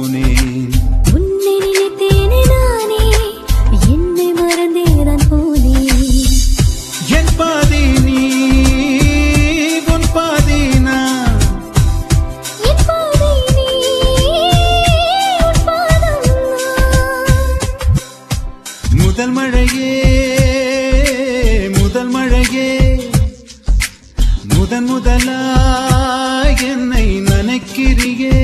போனேன். உன்னை நினைத்தேனே நானே என்னை மறந்தேதான் போனேன். என் பாதி நீ உன் பாதி நான். என் பாதி நீ உன் பாதம் நான். முதல் மழையே முதல் மழையே முதன் முதலாய் என்னை நனைக்கிறியே.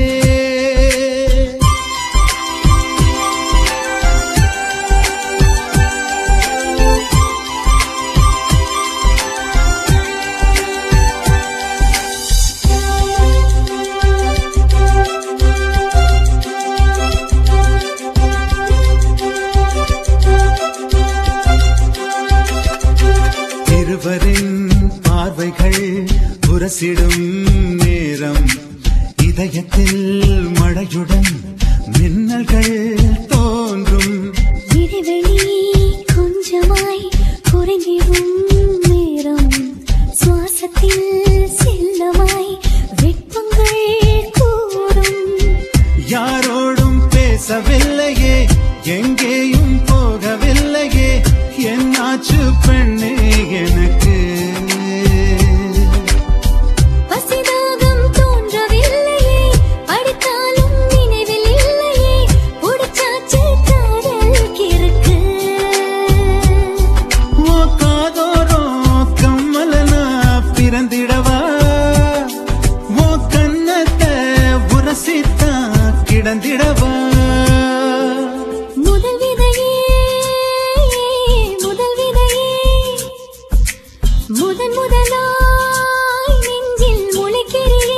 இருவரின் பார்வைகள் உரசிடும் நேரம் இதயத்தில் மழையுடன் மின்னல்கள் தோன்றும். இடைவெளி கொஞ்சமாய் குறைந்திடும் நேரம் சுவாசத்தில் செல்லமாய் வெட்பங்கள் கூறும். யாரோடும் பேசவில்லையே எங்கேயும் போகவில்லையே என்னாச்சு பெண்ணே எனக்கு. பசிதாகம் தோன்றவில்லையே படித்தாலும் நினைவில் இல்லையே உடைச்சாச்சு காதல் கிறுக்கு. ஓ காதோரோ கம்மலனா பிறந்திடவா ஓ கண்ணத்தை உரசித்தா கிடந்திடவா. முதல் விதையே முதல் விதையே முதன் முதலாய் நெஞ்சில் முளைக்கிறியே.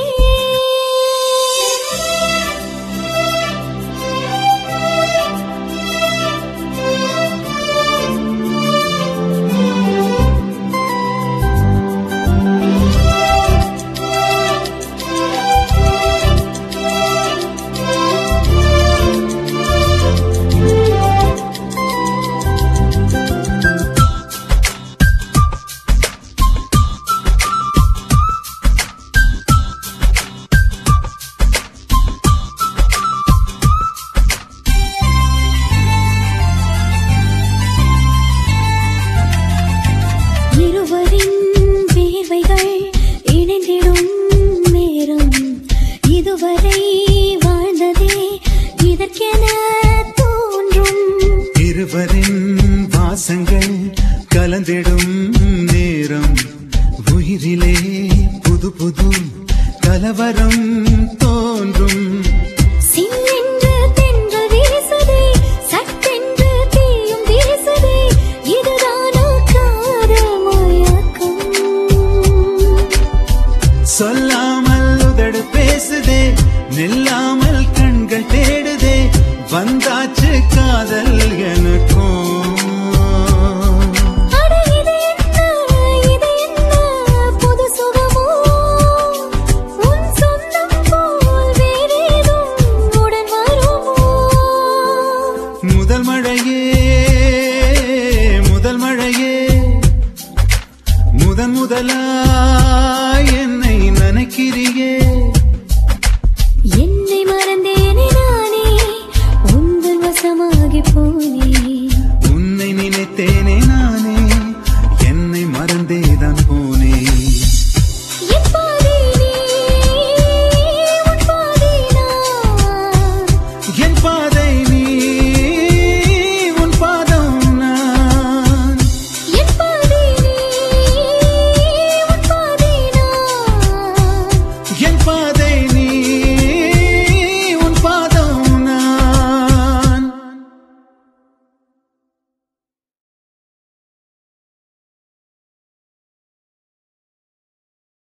இருவரின் வேர்வைகள் இணைந்திடும் நேரம் இதுவரை வாழ்ந்ததே இதற்கென தோன்றும். இருவரின் வாசங்கள் கலந்திடும் நேரம் உயிரிலே புது புது கலவரம் தோன்றும். சில்லென்று தென்றல் வீசுதே சட்டென்று தீயும் வீசுதே இதுதானோ காதல் மயக்கம். சொல்லாமல் உதடு பேசுதே நில்லாமல் கண்கள் தேடுதே வந்தா